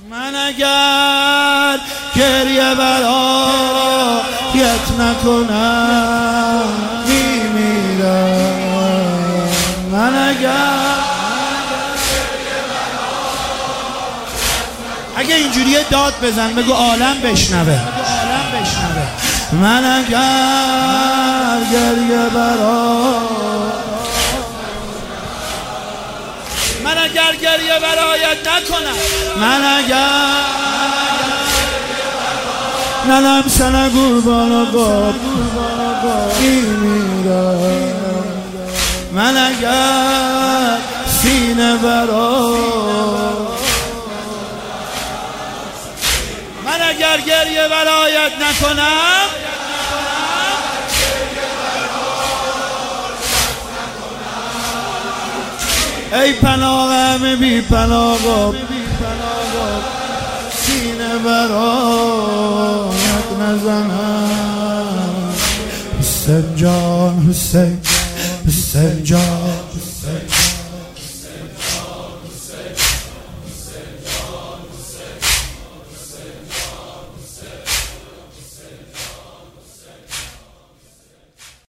من اگر گریه برایت نکنم میمیرم. من اگه اینجوریه داد بزن بگو عالم بشنوه. من اگر گریه برایت نکنم، من اگر ننم سنه قربان باب میمیرم. من اگر سینه من اگر گریه برایت نکنم، ای پناه همه بی پناه باب، سینه برایت نزنم. حسین جان، حسین جان.